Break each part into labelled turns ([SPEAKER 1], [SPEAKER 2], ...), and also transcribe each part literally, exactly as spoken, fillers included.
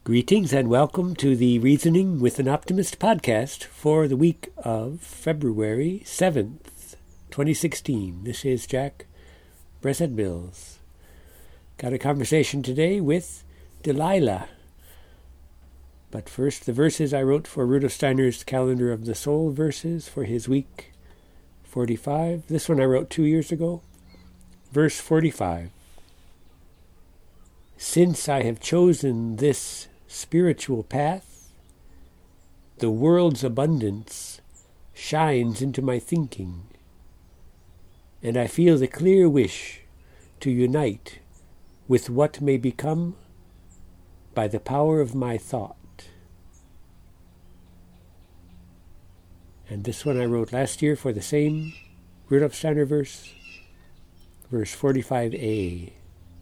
[SPEAKER 1] Greetings and welcome to the Reasoning with an Optimist podcast for the week of February seventh, twenty sixteen. This is Jack Bressett Mills. Got a conversation today with Delilah. But first, the verses I wrote for Rudolf Steiner's Calendar of the Soul verses for his week forty-five. This one I wrote two years ago. Verse forty-five. Since I have chosen this spiritual path, the world's abundance shines into my thinking, and I feel the clear wish to unite with what may become by the power of my thought. And this one I wrote last year for the same Rudolf Steiner verse, verse forty-five a.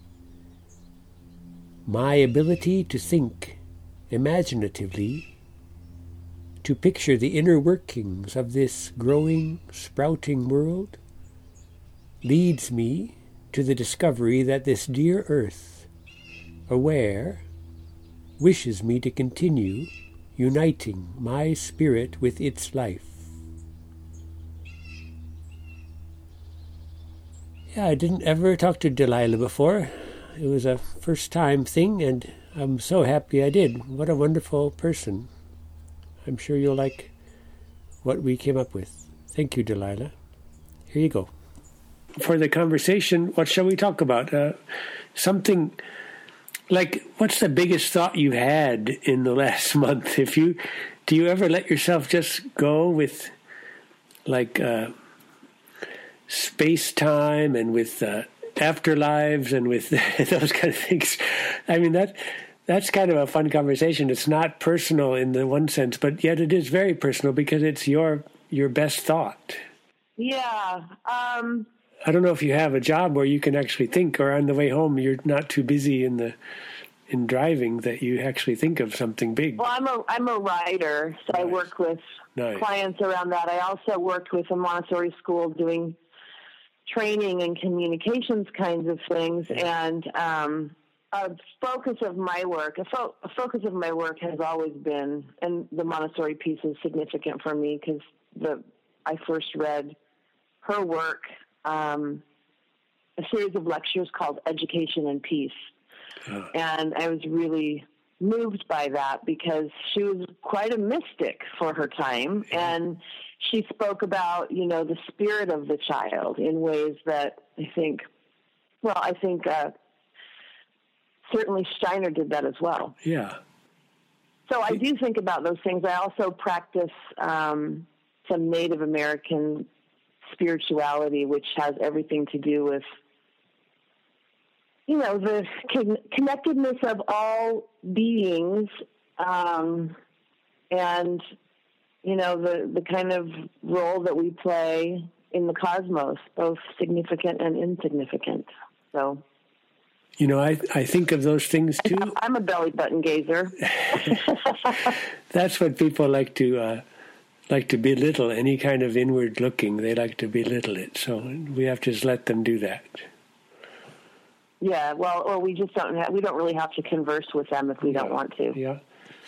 [SPEAKER 1] My ability to think imaginatively, to picture the inner workings of this growing, sprouting world, leads me to the discovery that this dear earth, aware, wishes me to continue uniting my spirit with its life. Yeah, I didn't ever talk to Delilah before. It was a first-time thing, and I'm so happy I did. What a wonderful person. I'm sure you'll like what we came up with. Thank you, Delilah. Here you go. For the conversation, what shall we talk about? Uh, something like, what's the biggest thought you had in the last month? If you, do you ever let yourself just go with, like, uh, space-time and with uh, afterlives and with those kind of things? I mean, that that's kind of a fun conversation. It's not personal in the one sense, but yet it is very personal because it's your your best thought.
[SPEAKER 2] Yeah. Um,
[SPEAKER 1] I don't know if you have a job where you can actually think, or on the way home you're not too busy in the in driving that you actually think of something big.
[SPEAKER 2] Well, I'm a I'm a writer, so nice. I work with nice. clients around that. I also worked with a Montessori school doing training and communications kinds of things, and um, a focus of my work, a, fo- a focus of my work has always been, and the Montessori piece is significant for me because the I first read her work, um, a series of lectures called Education and Peace, oh. and I was really moved by that because she was quite a mystic for her time, yeah. and she spoke about, you know, the spirit of the child in ways that I think, well, I think uh, certainly Steiner did that as well.
[SPEAKER 1] Yeah.
[SPEAKER 2] So I do think about those things. I also practice um, some Native American spirituality, which has everything to do with, you know, the con- connectedness of all beings um, and you know, the, the kind of role that we play in the cosmos, both significant and insignificant. So,
[SPEAKER 1] you know, I I think of those things too.
[SPEAKER 2] I'm a belly button gazer.
[SPEAKER 1] That's what people like to uh, like to belittle. Any kind of inward looking, they like to belittle it. So we have to just let them do that.
[SPEAKER 2] Yeah, well, or we just don't have, we don't really have to converse with them if we don't
[SPEAKER 1] yeah.
[SPEAKER 2] want to.
[SPEAKER 1] Yeah.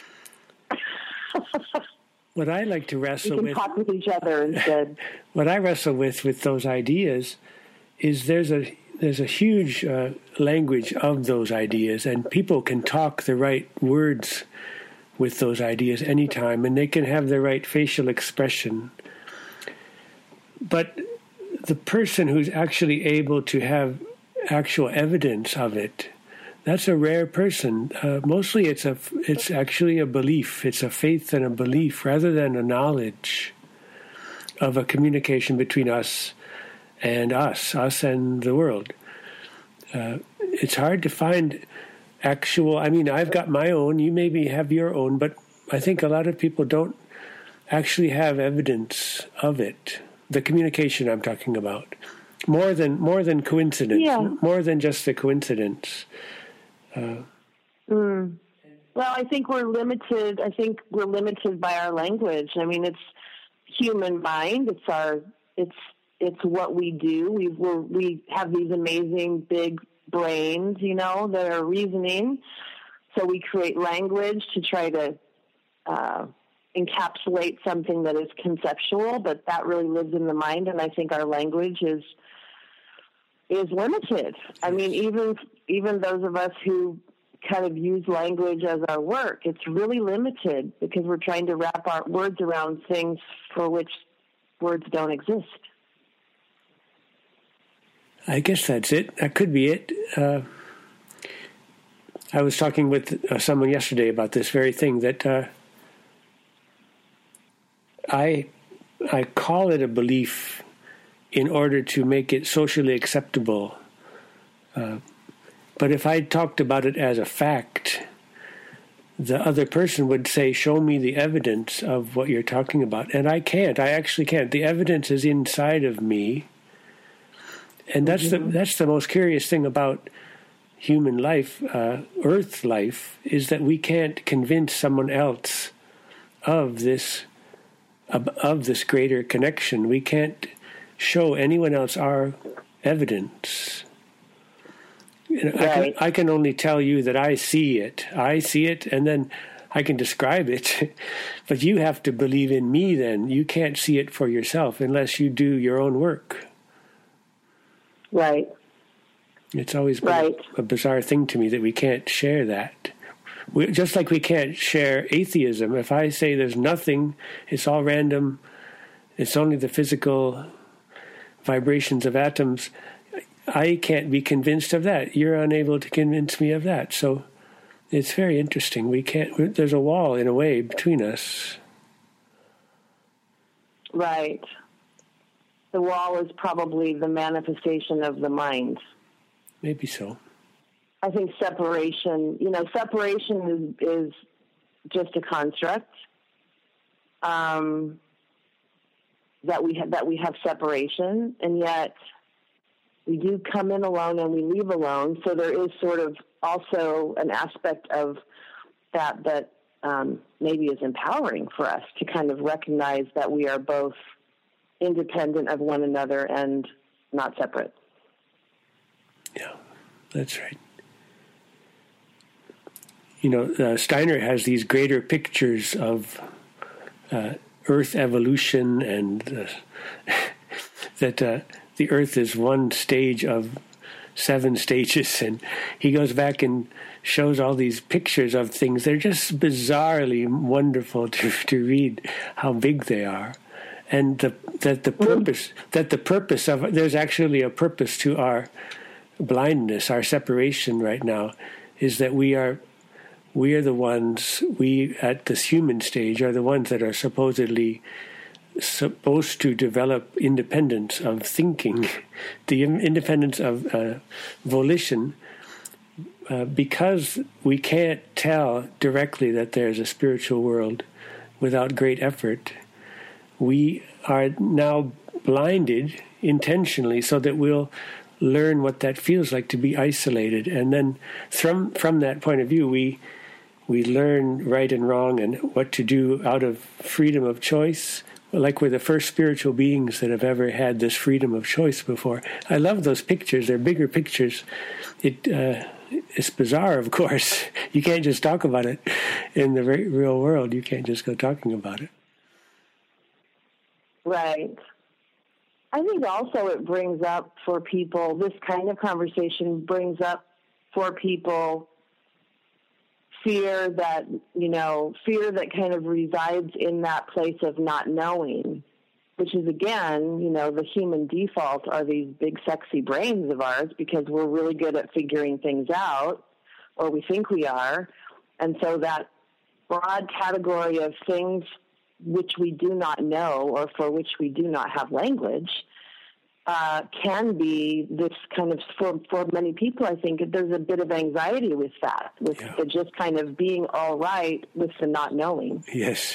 [SPEAKER 1] What I like to wrestle
[SPEAKER 2] we can
[SPEAKER 1] with,
[SPEAKER 2] talk with each other instead.
[SPEAKER 1] What I wrestle with with those ideas is there's a there's a huge uh, language of those ideas, and people can talk the right words with those ideas anytime, and they can have the right facial expression. But the person who's actually able to have actual evidence of it, that's a rare person. Uh, mostly it's a, it's actually a belief. It's a faith and a belief rather than a knowledge of a communication between us and us, us and the world. Uh, it's hard to find actual, I mean, I've got my own, you maybe have your own, but I think a lot of people don't actually have evidence of it. The communication I'm talking about. More than, more than coincidence,
[SPEAKER 2] yeah.
[SPEAKER 1] more than just a coincidence. Uh,
[SPEAKER 2] mm. Well, I think we're limited. I think we're limited by our language. I mean, it's human mind. It's our. It's it's what we do. We we're, we have these amazing big brains, you know, that are reasoning, so we create language to try to uh, encapsulate something that is conceptual, but that really lives in the mind, and I think our language is is limited. I mean, even even those of us who kind of use language as our work, it's really limited because we're trying to wrap our words around things for which words don't exist.
[SPEAKER 1] I guess that's it. That could be it. Uh, I was talking with uh, someone yesterday about this very thing, that uh, I I call it a belief in order to make it socially acceptable. Uh, but if I talked about it as a fact, the other person would say, show me the evidence of what you're talking about. And I can't. I actually can't. The evidence is inside of me. And that's mm-hmm. the that's the most curious thing about human life, uh, Earth life, is that we can't convince someone else of this of, of this greater connection. We can't show anyone else our evidence. You know, right. I can, I can only tell you that I see it. I see it, and then I can describe it. But you have to believe in me then. You can't see it for yourself unless you do your own work.
[SPEAKER 2] Right.
[SPEAKER 1] It's always been right. a, a bizarre thing to me that we can't share that. We, just like we can't share atheism. If I say there's nothing, it's all random, it's only the physical vibrations of atoms, I can't be convinced of that. You're unable to convince me of that. So it's very interesting. We can't. There's a wall, in a way, between us.
[SPEAKER 2] Right. The wall is probably the manifestation of the mind.
[SPEAKER 1] Maybe so.
[SPEAKER 2] I think separation, you know, separation is, is just a construct. Um, that we have, that we have separation, and yet we do come in alone and we leave alone. So there is sort of also an aspect of that that um, maybe is empowering for us to kind of recognize that we are both independent of one another and not separate.
[SPEAKER 1] Yeah, that's right. You know, uh, Steiner has these greater pictures of uh, Earth evolution, and uh, that uh, the Earth is one stage of seven stages, and he goes back and shows all these pictures of things. They're just bizarrely wonderful to to read how big they are. And the, that the purpose, that the purpose of, there's actually a purpose to our blindness, our separation right now, is that we are, we are the ones, we at this human stage are the ones that are supposedly supposed to develop independence of thinking, the independence of uh, volition, uh, because we can't tell directly that there's a spiritual world without great effort. We are now blinded intentionally so that we'll learn what that feels like to be isolated. And then from from that point of view, we we learn right and wrong and what to do out of freedom of choice, like we're the first spiritual beings that have ever had this freedom of choice before. I love those pictures. They're bigger pictures. It uh, It's bizarre, of course. You can't just talk about it in the re- real world. You can't just go talking about it.
[SPEAKER 2] Right. I think also it brings up for people, this kind of conversation brings up for people fear that, you know, fear that kind of resides in that place of not knowing, which is, again, you know, the human default are these big, sexy brains of ours because we're really good at figuring things out, or we think we are. And so that broad category of things which we do not know or for which we do not have language uh, can be this kind of, for, for many people, I think there's a bit of anxiety with that, with yeah. the just kind of being all right with the not knowing.
[SPEAKER 1] Yes.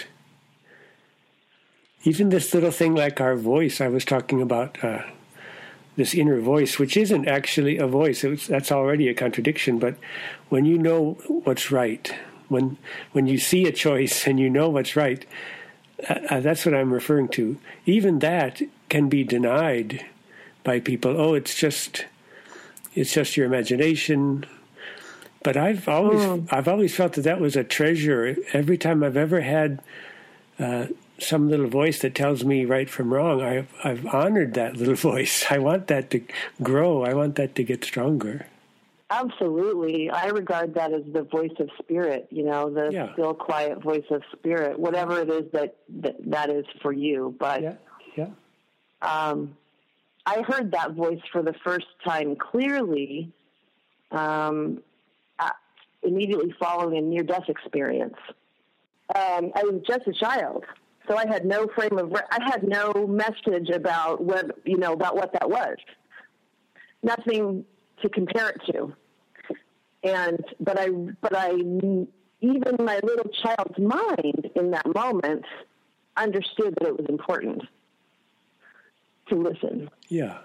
[SPEAKER 1] Even this little thing like our voice, I was talking about uh, this inner voice, which isn't actually a voice. It was, that's already a contradiction. But when you know what's right, when when you see a choice and you know what's right, uh, that's what I'm referring to. Even that can be denied by people. Oh, it's just it's just your imagination. But I've always mm. I've always felt that that was a treasure. Every time I've ever had uh, some little voice that tells me right from wrong, I've I've honored that little voice. I want that to grow. I want that to get stronger.
[SPEAKER 2] Absolutely. I regard that as the voice of spirit, you know, the yeah. still, quiet voice of spirit, whatever it is that that, that is for you. But
[SPEAKER 1] yeah. Yeah.
[SPEAKER 2] Um, I heard that voice for the first time clearly um, immediately following a near-death experience. Um, I was just a child, so I had no frame of re- I had no message about what you know about what that was. Nothing to compare it to, and but I but I even my little child's mind in that moment understood that it was important to listen.
[SPEAKER 1] Yeah.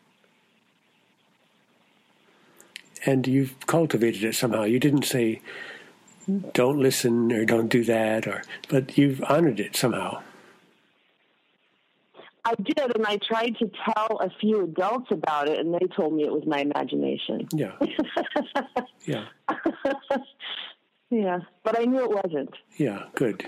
[SPEAKER 1] And you've cultivated it somehow. You didn't say, don't listen or don't do that, or but you've honored it somehow.
[SPEAKER 2] I did, and I tried to tell a few adults about it, and they told me it was my imagination.
[SPEAKER 1] Yeah. yeah.
[SPEAKER 2] yeah, but I knew it wasn't.
[SPEAKER 1] Yeah, good.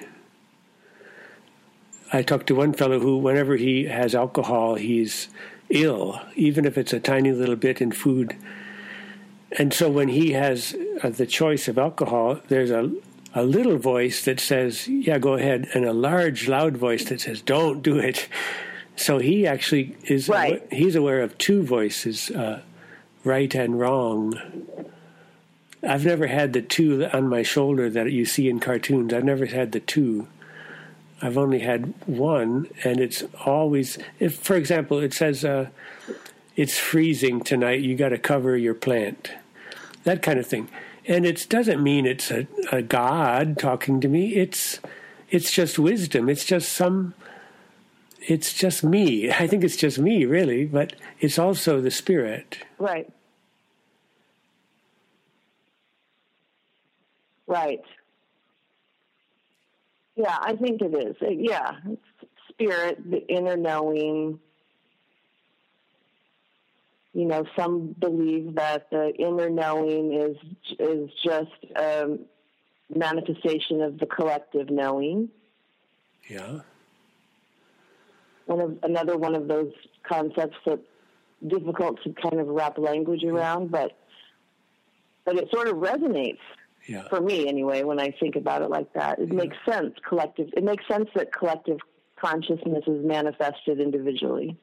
[SPEAKER 1] I talked to one fellow who, whenever he has alcohol, he's ill, even if it's a tiny little bit in food. And so when he has uh, the choice of alcohol, there's a, a little voice that says, yeah, go ahead, and a large, loud voice that says, don't do it. So he actually is,
[SPEAKER 2] right.
[SPEAKER 1] aware, he's aware of two voices, uh, right and wrong. I've never had the two on my shoulder that you see in cartoons. I've never had the two. I've only had one, and it's always, if, for example, it says, uh, it's freezing tonight, you got to cover your plant. That kind of thing. And it doesn't mean it's a, a God talking to me. It's it's just wisdom. It's just some, it's just me. I think it's just me, really, but it's also the Spirit.
[SPEAKER 2] Right. Right. Yeah, I think it is. Yeah, it's Spirit, the inner knowing. You know, some believe that the inner knowing is is just a manifestation of the collective knowing.
[SPEAKER 1] Yeah.
[SPEAKER 2] One of another one of those concepts that's difficult to kind of wrap language around, but but it sort of resonates
[SPEAKER 1] yeah.
[SPEAKER 2] for me anyway when I think about it like that. It yeah. makes sense. Collective. It makes sense that collective consciousness is manifested individually.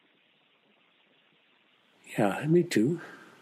[SPEAKER 1] Yeah, me too.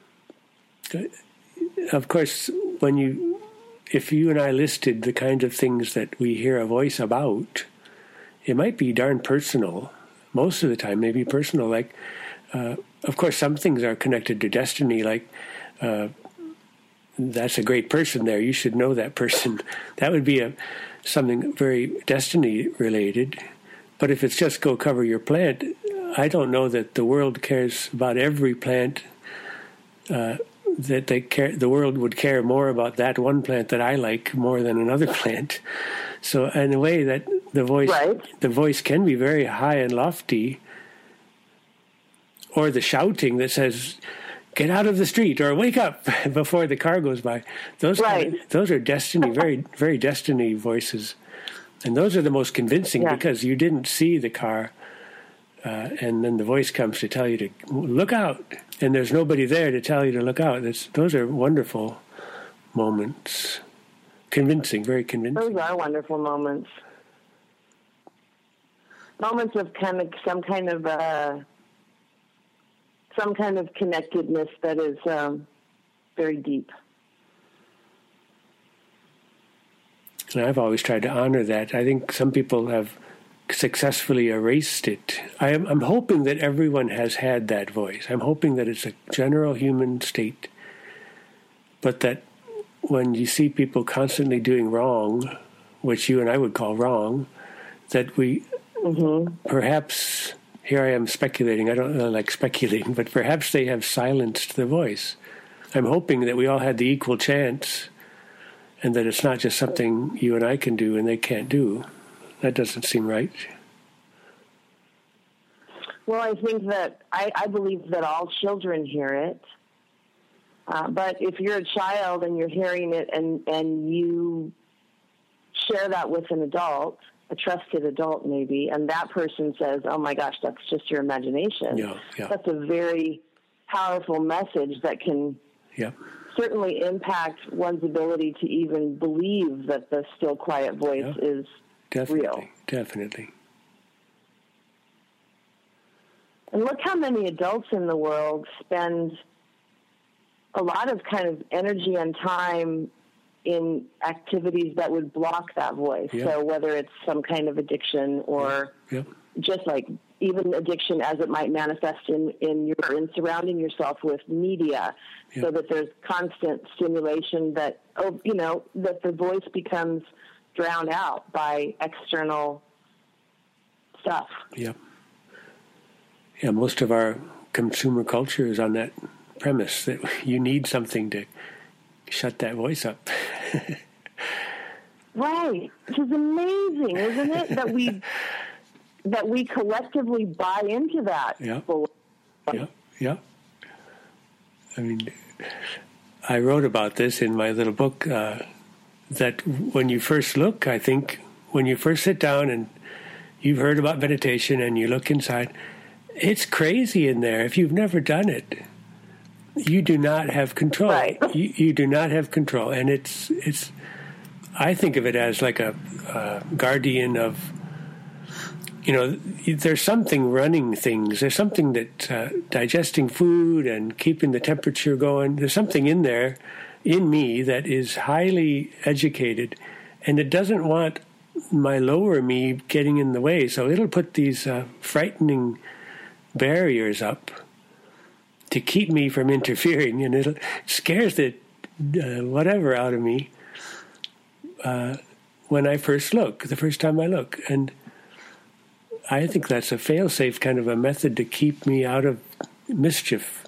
[SPEAKER 1] Of course, when you, if you and I listed the kinds of things that we hear a voice about, it might be darn personal. Most of the time, maybe personal. Like, uh, of course, some things are connected to destiny. Like, uh, that's a great person there. You should know that person. That would be a something very destiny related. But if it's just go cover your plant, I don't know that the world cares about every plant, uh, that they care, the world would care more about that one plant that I like more than another plant. So in a way that the voice,
[SPEAKER 2] right.
[SPEAKER 1] the voice can be very high and lofty, or the shouting that says, get out of the street or wake up before the car goes by. Those,
[SPEAKER 2] right.
[SPEAKER 1] kind of, those are destiny, very, very destiny voices. And those are the most convincing yeah. because you didn't see the car. Uh, and then the voice comes to tell you to look out, and there's nobody there to tell you to look out. That's, those are wonderful moments. Convincing, very convincing.
[SPEAKER 2] Those are wonderful moments. Moments of kind of some kind of uh, some kind of connectedness that is um, very deep.
[SPEAKER 1] And I've always tried to honor that. I think some people have successfully erased it. I am, I'm hoping that everyone has had that voice. I'm hoping that it's a general human state, but that when you see people constantly doing wrong, which you and I would call wrong, that we mm-hmm. perhaps, here I am speculating, I don't like speculating, but perhaps they have silenced the voice. I'm hoping that we all had the equal chance and that it's not just something you and I can do and they can't do. That doesn't seem right.
[SPEAKER 2] Well, I think that I, I believe that all children hear it. Uh, but if you're a child and you're hearing it and, and you share that with an adult, a trusted adult maybe, and that person says, oh my gosh, that's just your imagination.
[SPEAKER 1] Yeah, yeah.
[SPEAKER 2] That's a very powerful message that can
[SPEAKER 1] yeah.
[SPEAKER 2] certainly impact one's ability to even believe that the still quiet voice yeah. is
[SPEAKER 1] definitely,
[SPEAKER 2] real.
[SPEAKER 1] Definitely.
[SPEAKER 2] And look how many adults in the world spend a lot of kind of energy and time in activities that would block that voice. Yeah. So whether it's some kind of addiction or
[SPEAKER 1] yeah. Yeah.
[SPEAKER 2] just like even addiction as it might manifest in, in your in surrounding yourself with media, yeah. so that there's constant stimulation that, oh, you know, that the voice becomes drowned out by external stuff.
[SPEAKER 1] Yeah. Yeah, most of our consumer culture is on that premise that you need something to shut that voice up.
[SPEAKER 2] Right. Which is amazing, isn't it? That we that we collectively buy into that.
[SPEAKER 1] Yeah. Yeah. Yeah. I mean, I wrote about this in my little book, uh, that when you first look, I think, when you first sit down and you've heard about meditation and you look inside, it's crazy in there. If you've never done it, you do not have control.
[SPEAKER 2] Right.
[SPEAKER 1] You, you do not have control. And it's, it's, I think of it as like a, a guardian of, you know, there's something running things. There's something that uh, digesting food and keeping the temperature going. There's something in there, in me, that is highly educated, and it doesn't want my lower me getting in the way. So it'll put these uh, frightening barriers up to keep me from interfering, and it scares the uh, whatever out of me uh, when I first look, the first time I look. And I think that's a fail-safe kind of a method to keep me out of mischief.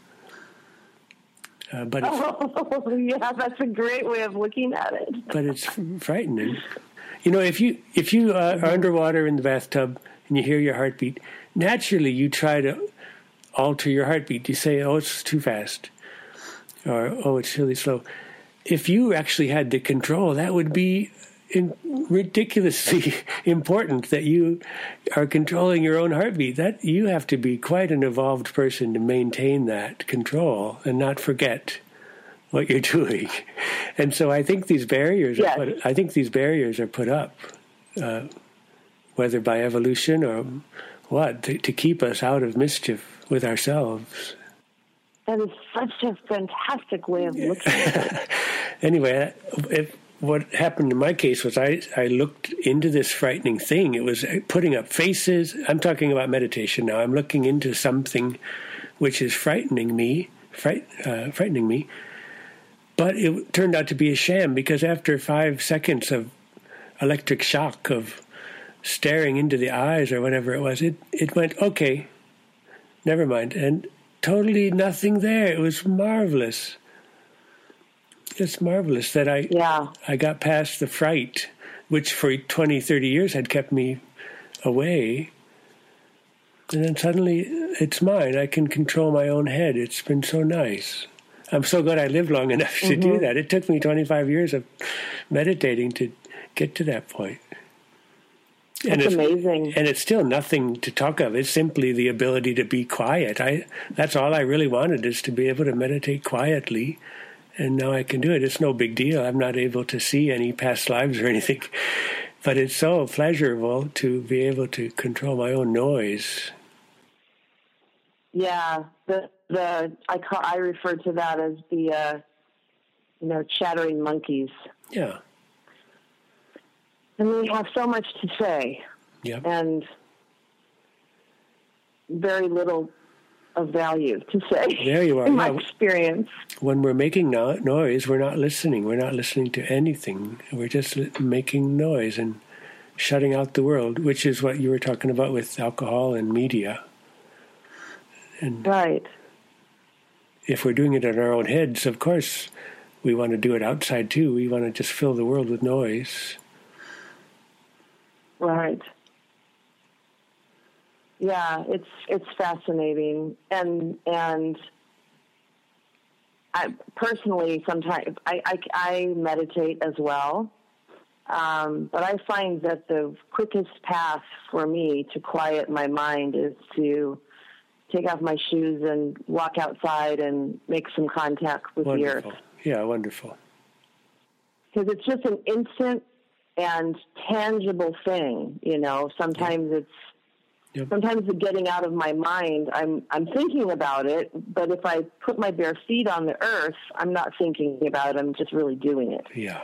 [SPEAKER 1] Uh, but it's,
[SPEAKER 2] oh, yeah, that's a great way of looking at it.
[SPEAKER 1] But it's frightening. You know, if you if you uh, are underwater in the bathtub and you hear your heartbeat, naturally you try to alter your heartbeat. You say, oh, it's too fast, or oh, it's really slow. If you actually had the control, that would be in ridiculously important, that you are controlling your own heartbeat. That you have to be quite an evolved person to maintain that control and not forget what you're doing. And so I think these barriers
[SPEAKER 2] yes.
[SPEAKER 1] are put, I think these barriers are put up, uh, whether by evolution or what, to, to keep us out of mischief with ourselves.
[SPEAKER 2] That is such a fantastic way of looking at it.
[SPEAKER 1] Anyway, if what happened in my case was I, I looked into this frightening thing. It was putting up faces. I'm talking about meditation now. I'm looking into something which is frightening me, fright, uh, frightening me. But it turned out to be a sham, because after five seconds of electric shock of staring into the eyes or whatever it was, it, it went, okay, never mind. And totally nothing there. It was marvelous. It's marvelous that I
[SPEAKER 2] yeah.
[SPEAKER 1] I got past the fright, which for twenty, thirty years had kept me away. And then suddenly it's mine. I can control my own head. It's been so nice. I'm so glad I lived long enough to mm-hmm. do that. It took me twenty-five years of meditating to get to that point.
[SPEAKER 2] That's
[SPEAKER 1] and
[SPEAKER 2] amazing.
[SPEAKER 1] And it's still nothing to talk of. It's simply the ability to be quiet. I that's all I really wanted, is to be able to meditate quietly. And now I can do it. It's no big deal. I'm not able to see any past lives or anything. But it's so pleasurable to be able to control my own noise.
[SPEAKER 2] Yeah, the the I call I refer to that as the uh, you know chattering monkeys.
[SPEAKER 1] Yeah.
[SPEAKER 2] And we have so much to say.
[SPEAKER 1] Yeah.
[SPEAKER 2] And very little of value to say.
[SPEAKER 1] There you are.
[SPEAKER 2] In my
[SPEAKER 1] yeah.
[SPEAKER 2] experience.
[SPEAKER 1] When we're making no- noise, we're not listening. We're not listening to anything. We're just li- making noise and shutting out the world, which is what you were talking about with alcohol and media. And
[SPEAKER 2] right.
[SPEAKER 1] If we're doing it in our own heads, of course, we want to do it outside too. We want to just fill the world with noise.
[SPEAKER 2] Right. Yeah, it's it's fascinating, and and I personally sometimes I, I, I meditate as well. Um, but I find that the quickest path for me to quiet my mind is to take off my shoes and walk outside and make some contact with
[SPEAKER 1] wonderful.
[SPEAKER 2] the earth.
[SPEAKER 1] Yeah, wonderful.
[SPEAKER 2] Because it's just an instant and tangible thing, you know. Sometimes yep. it's yep. sometimes the getting out of my mind. I'm I'm thinking about it, but if I put my bare feet on the earth, I'm not thinking about it. I'm just really doing it.
[SPEAKER 1] Yeah.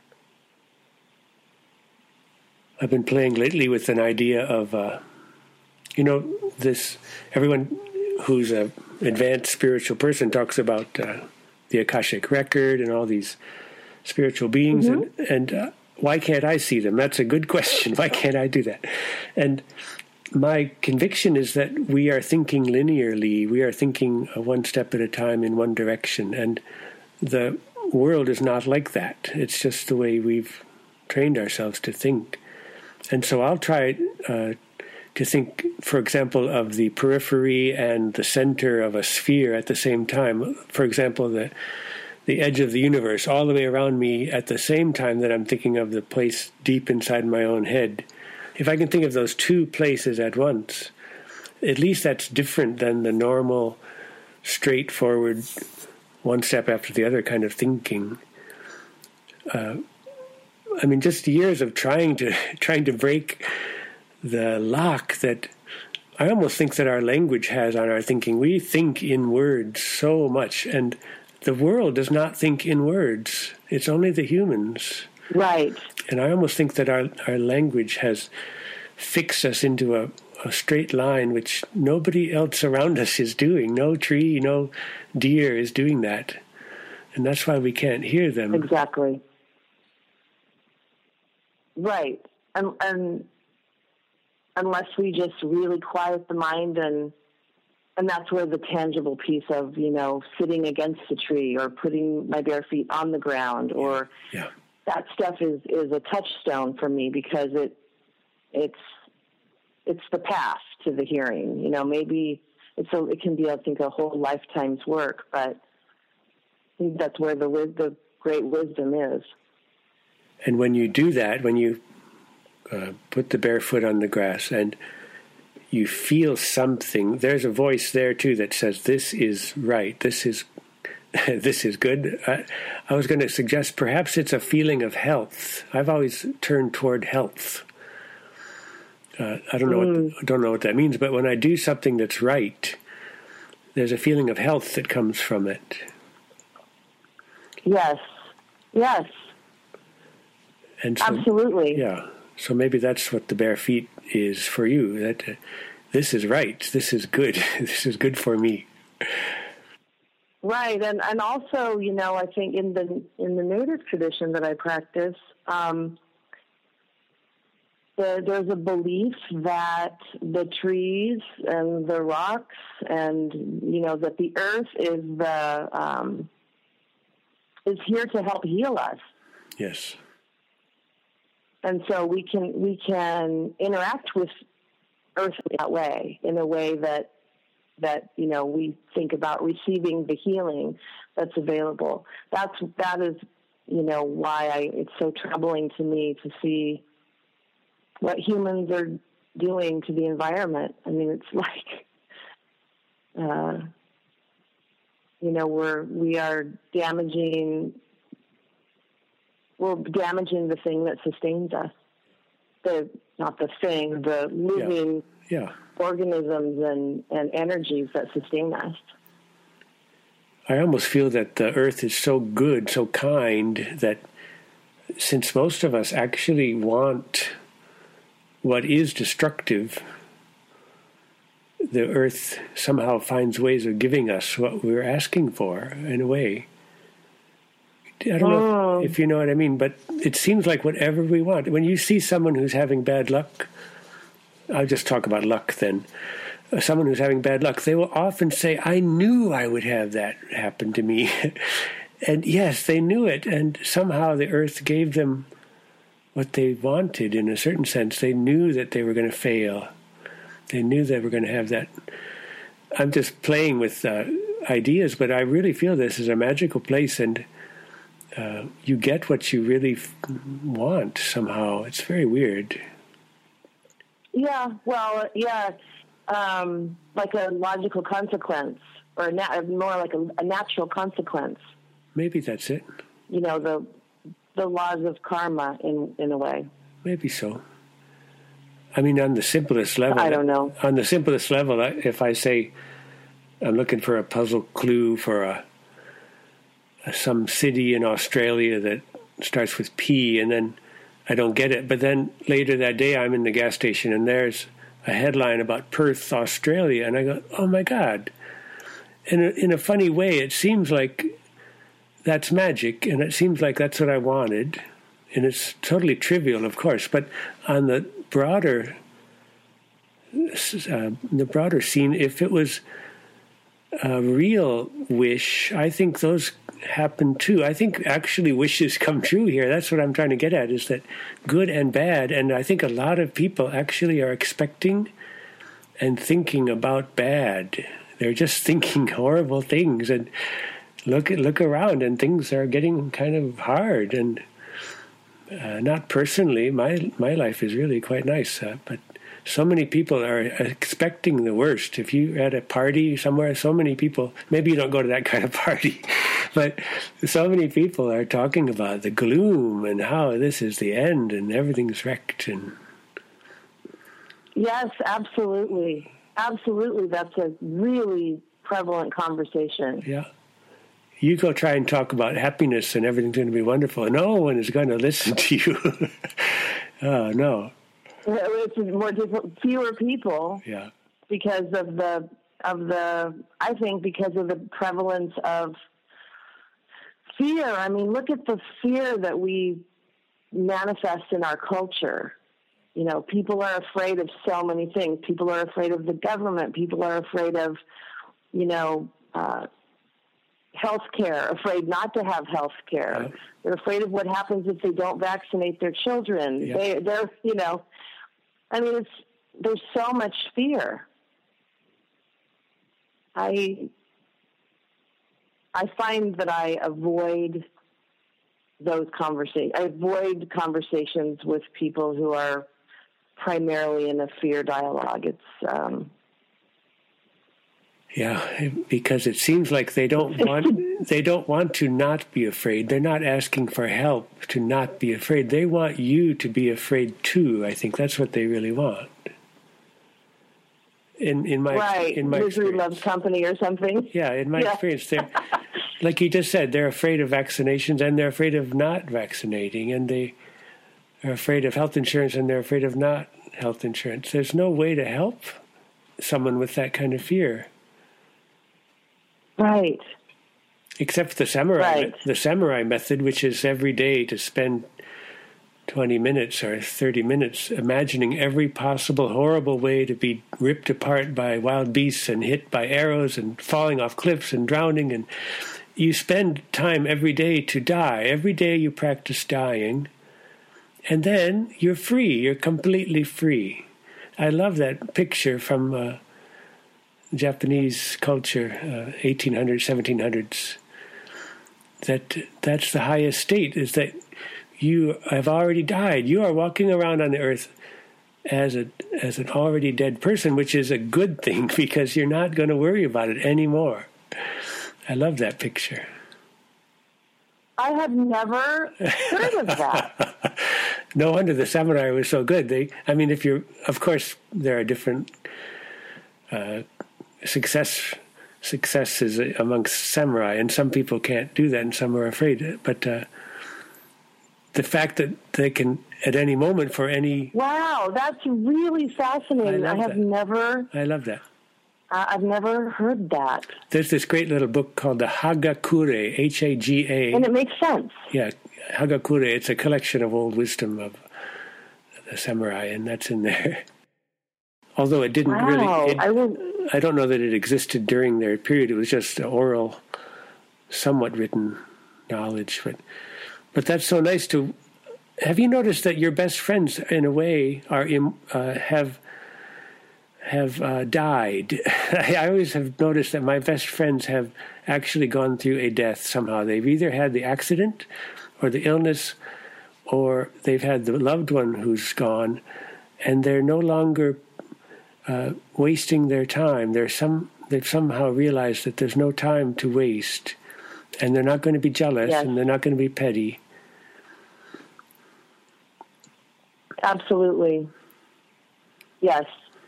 [SPEAKER 1] I've been playing lately with an idea of, uh, you know, this. Everyone who's a advanced spiritual person talks about uh, the Akashic record and all these spiritual beings, mm-hmm. and and uh, why can't I see them? That's a good question. Why can't I do that? And my conviction is that we are thinking linearly. We are thinking uh, one step at a time in one direction, and the world is not like that. It's just the way we've trained ourselves to think. And so I'll try uh, to think, for example, of the periphery and the center of a sphere at the same time. For example, the the edge of the universe all the way around me at the same time that I'm thinking of the place deep inside my own head. If I can think of those two places at once, at least that's different than the normal, straightforward, one step after the other kind of thinking. Uh, I mean, just years of trying to trying to break the lock that I almost think that our language has on our thinking. We think in words so much, and the world does not think in words. It's only the humans.
[SPEAKER 2] Right.
[SPEAKER 1] And I almost think that our, our language has fixed us into a, a straight line, which nobody else around us is doing. No tree, no deer is doing that. And that's why we can't hear them.
[SPEAKER 2] Exactly. Right. And, and unless we just really quiet the mind, and and that's where the tangible piece of, you know, sitting against the tree or putting my bare feet on the ground or
[SPEAKER 1] yeah.
[SPEAKER 2] that stuff is, is a touchstone for me, because it it's it's the path to the hearing. You know, maybe it's a, it can be, I think, a whole lifetime's work, but I think that's where the the great wisdom is.
[SPEAKER 1] And when you do that, when you uh, put the bare foot on the grass and you feel something, there's a voice there too that says, "This is right. This is this is good." I, I was going to suggest perhaps it's a feeling of health. I've always turned toward health. Uh, I don't know mm. what I don't know what that means, but when I do something that's right, there's a feeling of health that comes from it.
[SPEAKER 2] Yes. Yes.
[SPEAKER 1] And so,
[SPEAKER 2] absolutely.
[SPEAKER 1] Yeah. So maybe that's what the bare feet is for you. That uh, this is right. This is good. This is good for me.
[SPEAKER 2] Right, and and also, you know, I think in the in the native tradition that I practice, um, the, there's a belief that the trees and the rocks and, you know, that the earth is the um, is here to help heal us.
[SPEAKER 1] Yes.
[SPEAKER 2] And so we can we can interact with Earth in that way, in a way that that you know we think about receiving the healing that's available. That's that is you know why I, it's so troubling to me to see what humans are doing to the environment. I mean, it's like uh, you know we're we are damaging. We're damaging the thing that sustains us. The not the thing, the living
[SPEAKER 1] yeah. Yeah.
[SPEAKER 2] organisms and, and energies that sustain us.
[SPEAKER 1] I almost feel that the earth is so good, so kind, that since most of us actually want what is destructive, the earth somehow finds ways of giving us what we're asking for, in a way. I don't know if, if you know what I mean, but it seems like whatever we want. When you see someone who's having bad luck, I'll just talk about luck then. Uh, someone who's having bad luck, they will often say, "I knew I would have that happen to me." And yes, they knew it, and somehow the earth gave them what they wanted in a certain sense. They knew that they were going to fail. They knew they were going to have that. I'm just playing with uh, ideas, but I really feel this is a magical place, and uh, you get what you really f- want somehow. It's very weird.
[SPEAKER 2] Yeah, well, yeah, um, like a logical consequence, or a na- more like a, a natural consequence.
[SPEAKER 1] Maybe that's it.
[SPEAKER 2] You know, the the laws of karma, in, in a way.
[SPEAKER 1] Maybe so. I mean, on the simplest level.
[SPEAKER 2] I don't know.
[SPEAKER 1] On the simplest level, if I say I'm looking for a puzzle clue for a, a some city in Australia that starts with P, and then I don't get it. But then later that day, I'm in the gas station, and there's a headline about Perth, Australia, and I go, oh, my God. And in a funny way, it seems like that's magic, and it seems like that's what I wanted. And it's totally trivial, of course, but on the broader, uh, the broader scene, if it was a real wish, I think those happen too. I think actually wishes come true here. That's what I'm trying to get at, is that good and bad, and I think a lot of people actually are expecting and thinking about bad. They're just thinking horrible things, and look look around, and things are getting kind of hard. And uh, not personally, my my life is really quite nice, uh, but so many people are expecting the worst. If you're at a party somewhere, so many people, maybe you don't go to that kind of party, but so many people are talking about the gloom and how this is the end and everything's wrecked. And
[SPEAKER 2] yes, absolutely. Absolutely. That's a really prevalent conversation.
[SPEAKER 1] Yeah. You go try and talk about happiness and everything's going to be wonderful, and no one is going to listen to you. Oh, no.
[SPEAKER 2] It's more difficult, fewer people.
[SPEAKER 1] Yeah.
[SPEAKER 2] Because of the, of the, I think because of the prevalence of fear. I mean, look at the fear that we manifest in our culture. You know, people are afraid of so many things. People are afraid of the government. People are afraid of, you know, uh, health care, afraid not to have health care. Yeah. They're afraid of what happens if they don't vaccinate their children. Yeah. They, they're, you know, I mean, it's, there's so much fear. I, I find that I avoid those conversations. I avoid conversations with people who are primarily in a fear dialogue. It's, um,
[SPEAKER 1] yeah, because it seems like they don't want they don't want to not be afraid. They're not asking for help to not be afraid. They want you to be afraid too. I think that's what they really want. In in my
[SPEAKER 2] right.
[SPEAKER 1] in my
[SPEAKER 2] misery loves company or something.
[SPEAKER 1] Yeah, in my
[SPEAKER 2] yeah.
[SPEAKER 1] experience, they're like you just said, they're afraid of vaccinations and they're afraid of not vaccinating, and they are afraid of health insurance and they're afraid of not health insurance. There's no way to help someone with that kind of fear.
[SPEAKER 2] Right.
[SPEAKER 1] Except for the samurai,
[SPEAKER 2] right.
[SPEAKER 1] the samurai method, which is every day to spend twenty minutes or thirty minutes imagining every possible horrible way to be ripped apart by wild beasts and hit by arrows and falling off cliffs and drowning. And you spend time every day to die. Every day you practice dying. And then you're free. You're completely free. I love that picture from uh, Japanese culture, uh, eighteen hundreds, seventeen hundreds. That that's the highest state, is that you have already died. You are walking around on the earth as a as an already dead person, which is a good thing because you're not going to worry about it anymore. I love that picture.
[SPEAKER 2] I have never heard of that.
[SPEAKER 1] No wonder the samurai was so good. They, I mean, if you're, of course, there are different uh, success successes amongst samurai, and some people can't do that, and some are afraid. But uh, the fact that they can, at any moment, for any
[SPEAKER 2] wow, that's really fascinating. I, I have
[SPEAKER 1] that.
[SPEAKER 2] never.
[SPEAKER 1] I love that.
[SPEAKER 2] I've never heard that.
[SPEAKER 1] There's this great little book called the Hagakure, H A G A.
[SPEAKER 2] And it makes sense.
[SPEAKER 1] Yeah, Hagakure, it's a collection of old wisdom of the samurai, and that's in there. Although it didn't
[SPEAKER 2] wow.
[SPEAKER 1] really... It,
[SPEAKER 2] I, will...
[SPEAKER 1] I don't know that it existed during their period. It was just oral, somewhat written knowledge. But, but that's so nice to... Have you noticed that your best friends, in a way, are in, uh, have... have uh, died. I always have noticed that my best friends have actually gone through a death somehow. They've either had the accident or the illness, or they've had the loved one who's gone, and they're no longer uh, wasting their time. They're some, they've somehow realized that there's no time to waste, and they're not going to be jealous, yes. and they're not going to be petty.
[SPEAKER 2] Absolutely. Yes.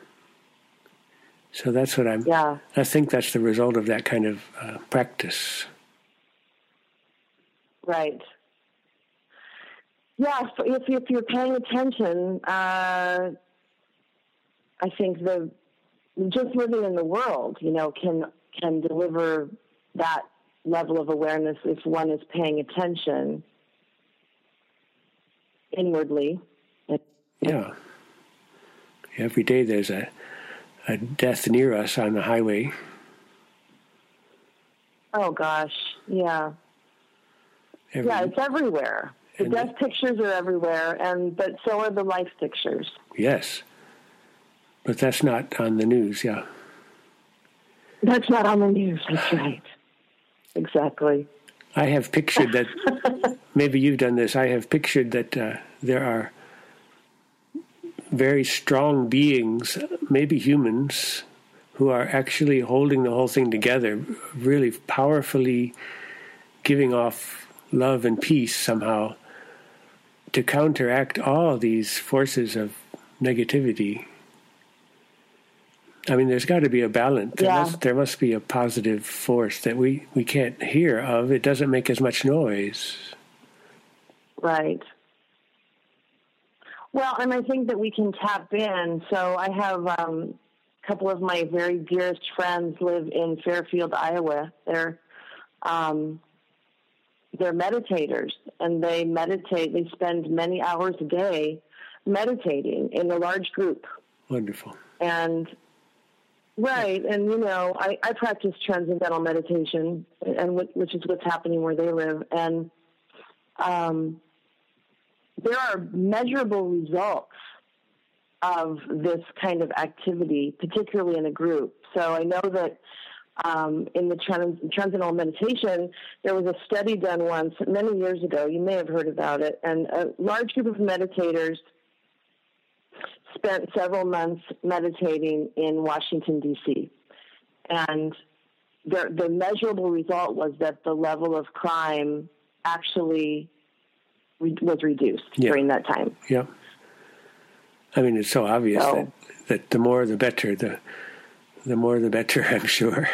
[SPEAKER 1] So that's what I'm,
[SPEAKER 2] yeah.
[SPEAKER 1] I think that's the result of that kind of uh, practice.
[SPEAKER 2] Right. Yeah, if, if you're paying attention, uh, I think the just living in the world, you know, can can deliver that level of awareness if one is paying attention inwardly.
[SPEAKER 1] Yeah. Every day there's a, a death near us on the highway.
[SPEAKER 2] Oh, gosh, yeah. Every, yeah, it's everywhere. The death the, pictures are everywhere, and but so are the life pictures.
[SPEAKER 1] Yes. But that's not on the news, yeah.
[SPEAKER 2] That's not on the news, that's right. Exactly.
[SPEAKER 1] I have pictured that, maybe you've done this, I have pictured that uh, there are very strong beings, maybe humans, who are actually holding the whole thing together, really powerfully giving off love and peace somehow to counteract all these forces of negativity. I mean, there's got to be a balance. There,
[SPEAKER 2] yeah.
[SPEAKER 1] must, there must be a positive force that we, we can't hear of. It doesn't make as much noise.
[SPEAKER 2] Right. Well, and I think that we can tap in. So I have um, a couple of my very dearest friends live in Fairfield, Iowa. They're um, they're meditators, and they meditate. They spend many hours a day meditating in a large group.
[SPEAKER 1] Wonderful.
[SPEAKER 2] And right, and you know, I, I practice transcendental meditation, and which is what's happening where they live, and um. there are measurable results of this kind of activity, particularly in a group. So I know that um, in the trans- transcendental meditation, there was a study done once many years ago. You may have heard about it. And a large group of meditators spent several months meditating in Washington, D C And the, the measurable result was that the level of crime actually was reduced yeah. during that time.
[SPEAKER 1] Yeah. I mean, it's so obvious so, that, that the more the better, the the more the better, I'm sure.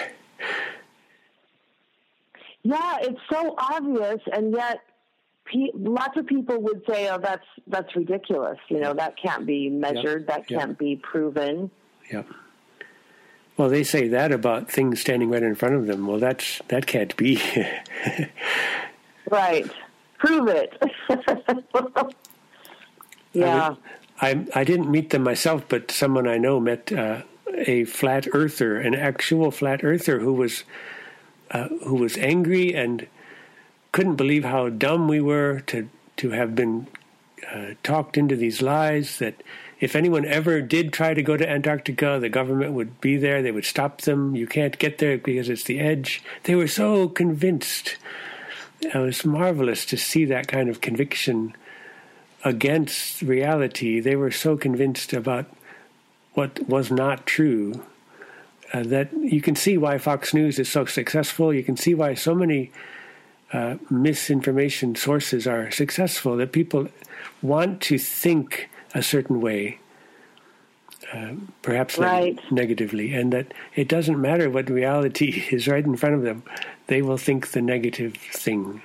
[SPEAKER 2] Yeah, it's so obvious, and yet pe- lots of people would say, oh, that's that's ridiculous. You know, that can't be measured, yep. that can't yep. be proven.
[SPEAKER 1] Yep. Well, they say that about things standing right in front of them. Well, that's that can't be.
[SPEAKER 2] Right. Prove it. Yeah.
[SPEAKER 1] I, would, I I didn't meet them myself, but someone I know met uh, a flat earther, an actual flat earther who was uh, who was angry and couldn't believe how dumb we were to to have been uh, talked into these lies that if anyone ever did try to go to Antarctica, the government would be there. They would stop them. You can't get there because it's the edge. They were so convinced. It was marvelous to see that kind of conviction against reality. They were so convinced about what was not true uh, that you can see why Fox News is so successful. You can see why so many uh, misinformation sources are successful, that people want to think a certain way, uh, perhaps
[SPEAKER 2] right.
[SPEAKER 1] neg- negatively, and that it doesn't matter what reality is right in front of them. They will think the negative thing.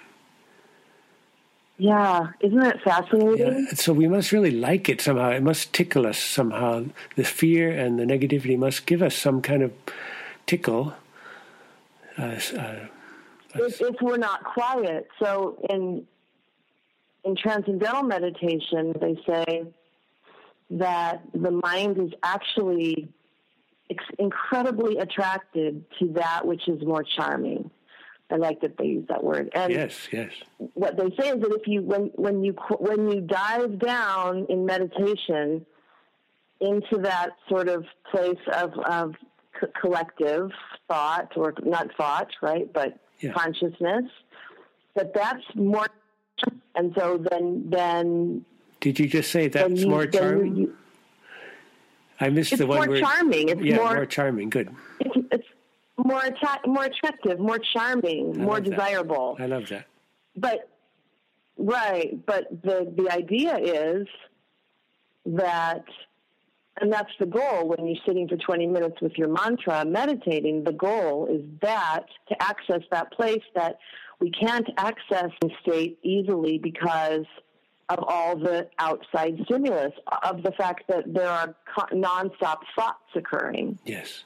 [SPEAKER 2] Yeah, isn't that fascinating?
[SPEAKER 1] Yeah. So we must really like it somehow. It must tickle us somehow. The fear and the negativity must give us some kind of tickle. Uh, uh,
[SPEAKER 2] if, if we're not quiet. So in in transcendental meditation, they say that the mind is actually ex- incredibly attracted to that which is more charming. I like that they use that word. And
[SPEAKER 1] yes, yes.
[SPEAKER 2] What they say is that if you, when when you when you dive down in meditation, into that sort of place of, of c- collective thought, or not thought, right, but yeah. consciousness, that that's more, and so then, then...
[SPEAKER 1] Did you just say that's
[SPEAKER 2] you,
[SPEAKER 1] more charming? You, I missed the one word.
[SPEAKER 2] It's more charming. It's
[SPEAKER 1] yeah,
[SPEAKER 2] more,
[SPEAKER 1] more charming, good.
[SPEAKER 2] It's, it's more, atta- more attractive, more charming,
[SPEAKER 1] I
[SPEAKER 2] more desirable.
[SPEAKER 1] That. I love that.
[SPEAKER 2] But, right, but the, the idea is that... And that's the goal when you're sitting for twenty minutes with your mantra, meditating. The goal is that, to access that place that we can't access in state easily because of all the outside stimulus, of the fact that there are nonstop thoughts occurring.
[SPEAKER 1] Yes.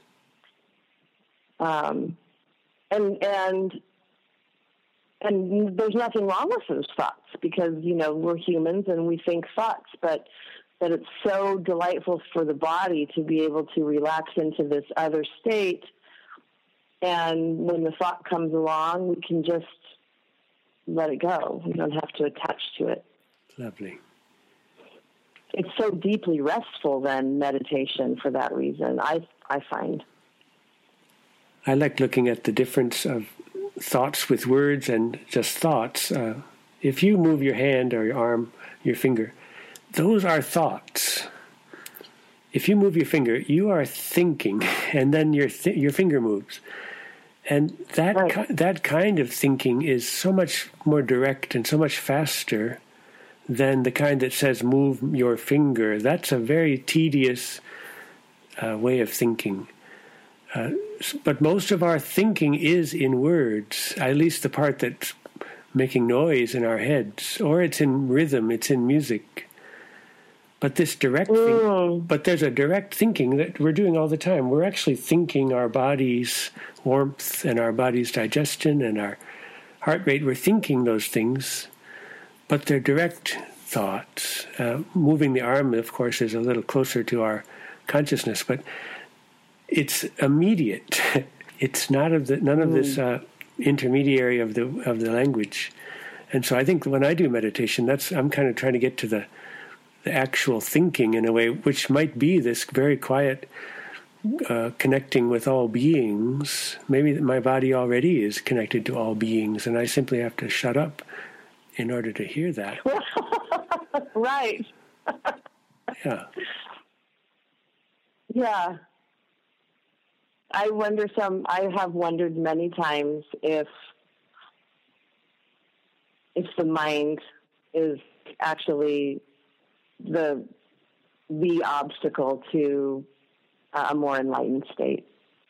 [SPEAKER 2] Um, and, and, and there's nothing wrong with those thoughts because, you know, we're humans and we think thoughts, but that it's so delightful for the body to be able to relax into this other state. And when the thought comes along, we can just let it go. We don't have to attach to it.
[SPEAKER 1] Lovely.
[SPEAKER 2] It's so deeply restful then, meditation, for that reason, I, I find.
[SPEAKER 1] I like looking at the difference of thoughts with words and just thoughts. Uh, if you move your hand or your arm, your finger, those are thoughts. If you move your finger, you are thinking, and then your th- your finger moves. And that
[SPEAKER 2] right.
[SPEAKER 1] ki- that kind of thinking is so much more direct and so much faster than the kind that says move your finger. That's a very tedious uh, way of thinking. Uh, but most of our thinking is in words, at least the part that's making noise in our heads, or it's in rhythm, it's in music. But this direct thing, but there's a direct thinking that we're doing all the time. We're actually thinking our body's warmth and our body's digestion and our heart rate. We're thinking those things, but they're direct thoughts. Uh, moving the arm, of course, is a little closer to our consciousness, but it's immediate. It's not of the none of mm. this uh, intermediary of the of the language. And so I think when I do meditation, that's I'm kind of trying to get to the the actual thinking in a way, which might be this very quiet uh, connecting with all beings. Maybe my body already is connected to all beings, and I simply have to shut up in order to hear that.
[SPEAKER 2] Right.
[SPEAKER 1] Yeah.
[SPEAKER 2] Yeah. I wonder some, I have wondered many times if, if the mind is actually the the obstacle to a more enlightened state.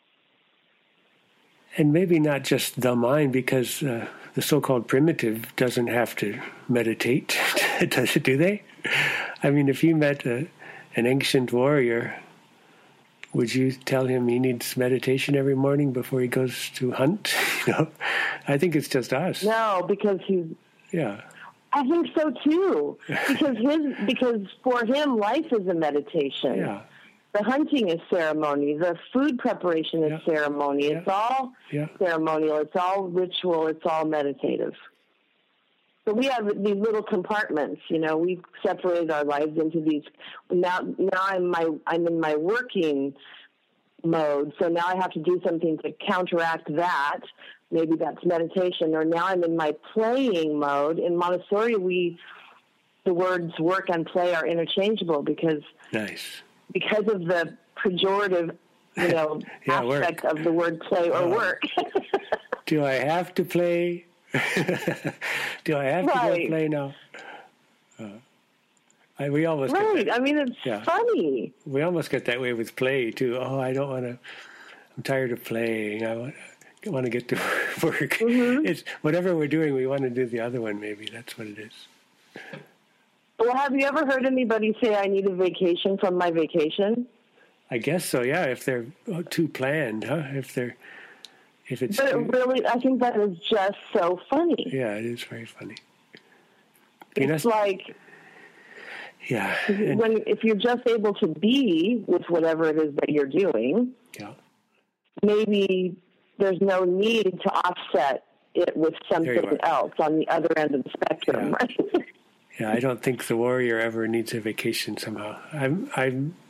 [SPEAKER 1] And maybe not just the mind, because uh, the so-called primitive doesn't have to meditate, does it, do they? I mean, if you met a, an ancient warrior, would you tell him he needs meditation every morning before he goes to hunt? You know, I think it's just us.
[SPEAKER 2] No, because he's...
[SPEAKER 1] Yeah.
[SPEAKER 2] I think so too, because his because for him life is a meditation.
[SPEAKER 1] Yeah.
[SPEAKER 2] The hunting is ceremony. The food preparation is yeah. ceremony.
[SPEAKER 1] Yeah.
[SPEAKER 2] It's all
[SPEAKER 1] yeah.
[SPEAKER 2] ceremonial. It's all ritual. It's all meditative. So we have these little compartments. You know, we've separated our lives into these. Now, now I'm my I'm in my working mode. So now I have to do something to counteract that. Maybe that's meditation, or now I'm in my playing mode. In Montessori, we the words work and play are interchangeable because
[SPEAKER 1] nice.
[SPEAKER 2] because of the pejorative, you know,
[SPEAKER 1] yeah,
[SPEAKER 2] aspect
[SPEAKER 1] work.
[SPEAKER 2] of the word play or uh, work.
[SPEAKER 1] Do I have to play? Do I have
[SPEAKER 2] right.
[SPEAKER 1] to go play now? Uh, I, we almost
[SPEAKER 2] right.
[SPEAKER 1] Get that.
[SPEAKER 2] I mean, it's
[SPEAKER 1] yeah.
[SPEAKER 2] funny.
[SPEAKER 1] We almost get that way with play too. Oh, I don't want to. I'm tired of playing. I want. want to get to work. Mm-hmm. It's whatever we're doing, we want to do the other one. Maybe that's what it is.
[SPEAKER 2] Well, have you ever heard anybody say, I need a vacation from my vacation?
[SPEAKER 1] I guess so, yeah, if they're too planned, huh? If they're, if it's
[SPEAKER 2] But
[SPEAKER 1] too,
[SPEAKER 2] it really, I think that is just so funny.
[SPEAKER 1] Yeah, it is very funny.
[SPEAKER 2] It's like,
[SPEAKER 1] yeah,
[SPEAKER 2] when if you're just able to be with whatever it is that you're doing,
[SPEAKER 1] yeah,
[SPEAKER 2] maybe there's no need to offset it with something else on the other end of the spectrum,
[SPEAKER 1] yeah.
[SPEAKER 2] right?
[SPEAKER 1] Yeah, I don't think the warrior ever needs a vacation somehow. I'm I'm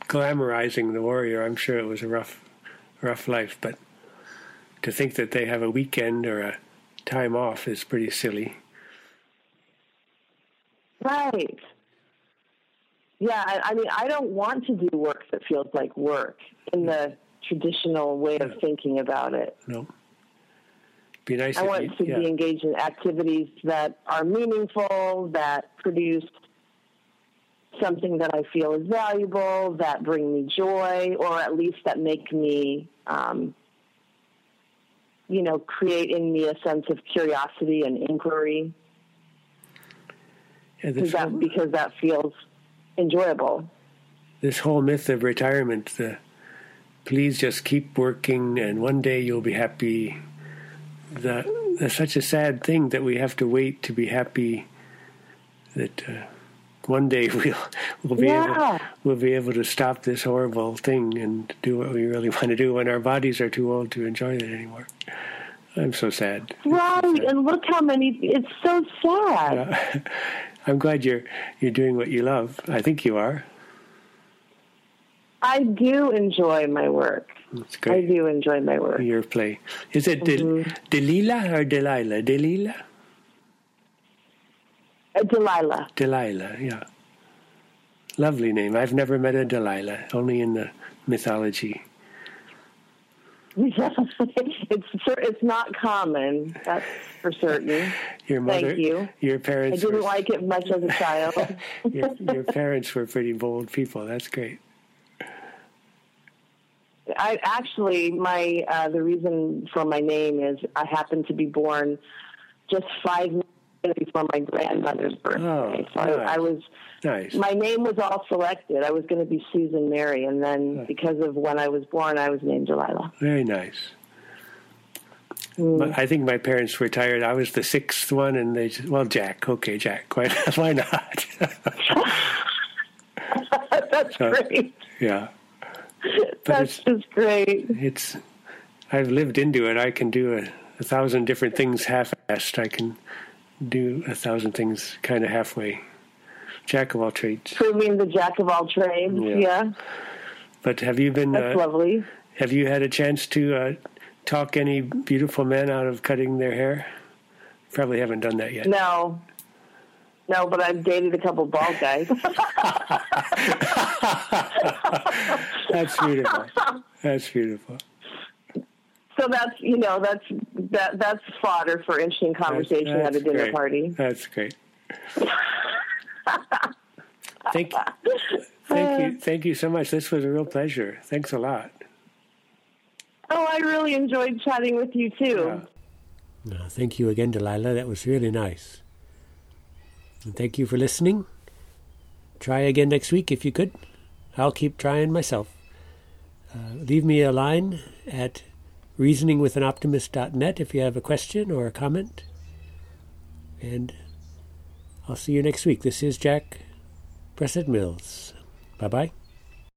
[SPEAKER 1] glamorizing the warrior. I'm sure it was a rough, rough life, but to think that they have a weekend or a time off is pretty silly.
[SPEAKER 2] Right. Yeah, I, I mean, I don't want to do work that feels like work in the traditional way of thinking about it.
[SPEAKER 1] No. Be nice.
[SPEAKER 2] I want you, to yeah. be engaged in activities that are meaningful, that produce something that I feel is valuable, that bring me joy, or at least that make me, um, you know, create in me a sense of curiosity and inquiry. Yeah, this that, whole, because that feels enjoyable.
[SPEAKER 1] This whole myth of retirement, the please just keep working and one day you'll be happy. The, that's such a sad thing that we have to wait to be happy. That uh, one day we'll we'll be
[SPEAKER 2] yeah.
[SPEAKER 1] able we'll be able to stop this horrible thing and do what we really want to do when our bodies are too old to enjoy it anymore. I'm so sad.
[SPEAKER 2] Right,
[SPEAKER 1] so sad.
[SPEAKER 2] And look how many. It's so sad.
[SPEAKER 1] Yeah. I'm glad you're you're doing what you love. I think you are.
[SPEAKER 2] I do enjoy my work.
[SPEAKER 1] That's great.
[SPEAKER 2] I do enjoy my work.
[SPEAKER 1] Your play. Is it mm-hmm. Del- Delilah or Delilah? Delilah?
[SPEAKER 2] Uh, Delilah.
[SPEAKER 1] Delilah, yeah. Lovely name. I've never met a Delilah, only in the mythology.
[SPEAKER 2] it's it's not common, that's for certain.
[SPEAKER 1] Your mother,
[SPEAKER 2] Thank you.
[SPEAKER 1] Your parents.
[SPEAKER 2] I didn't
[SPEAKER 1] were,
[SPEAKER 2] like it much as a child.
[SPEAKER 1] your, your parents were pretty bold people. That's great.
[SPEAKER 2] I actually, my uh, the reason for my name is I happened to be born just five minutes before my grandmother's birthday.
[SPEAKER 1] Oh,
[SPEAKER 2] so
[SPEAKER 1] nice.
[SPEAKER 2] I, I was.
[SPEAKER 1] Nice.
[SPEAKER 2] My name was all selected. I was going to be Susan Mary, and then nice. Because of when I was born, I was named Delilah.
[SPEAKER 1] Very nice. Mm. I think my parents were tired. I was the sixth one, and they just, well, Jack. Okay, Jack. Why, why not?
[SPEAKER 2] That's so, great.
[SPEAKER 1] Yeah.
[SPEAKER 2] But That's just great.
[SPEAKER 1] It's. I've lived into it. I can do a, a thousand different things half-assed. I can do a thousand things kind of halfway. Jack of all trades.
[SPEAKER 2] Proving the jack of all trades, yeah. yeah.
[SPEAKER 1] But have you been...
[SPEAKER 2] That's
[SPEAKER 1] uh,
[SPEAKER 2] lovely.
[SPEAKER 1] Have you had a chance to uh, talk any beautiful men out of cutting their hair? Probably haven't done that yet.
[SPEAKER 2] No. No, but I've dated a couple bald guys.
[SPEAKER 1] That's beautiful. That's beautiful.
[SPEAKER 2] So that's, you know, that's that that's fodder for interesting conversation that's, that's at a dinner
[SPEAKER 1] great.
[SPEAKER 2] party.
[SPEAKER 1] That's great. Thank you. Thank you. Thank you so much. This was a real pleasure. Thanks a lot.
[SPEAKER 2] Oh, I really enjoyed chatting with you, too.
[SPEAKER 1] Yeah. Uh, thank you again, Delilah. That was really nice. And thank you for listening. Try again next week if you could. I'll keep trying myself. Uh, leave me a line at reasoning with an optimist dot net if you have a question or a comment. And I'll see you next week. This is Jack Bressett Mills. Bye-bye.